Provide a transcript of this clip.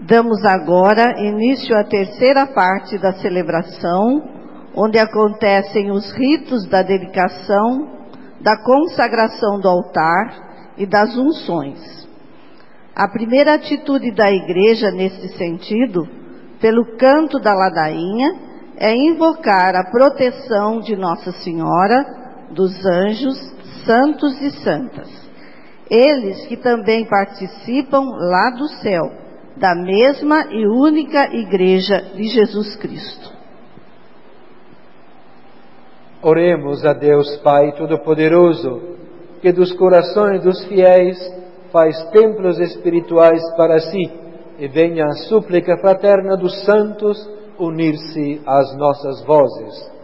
Damos agora início à terceira parte da celebração, onde acontecem os ritos da dedicação, da consagração do altar e das unções. A primeira atitude da Igreja nesse sentido, pelo canto da ladainha, é invocar a proteção de Nossa Senhora, dos anjos, santos e santas. Eles que também participam lá do céu, da mesma e única Igreja de Jesus Cristo. Oremos a Deus Pai Todo-Poderoso, que dos corações dos fiéis faz templos espirituais para si, e venha a súplica fraterna dos santos unir-se às nossas vozes.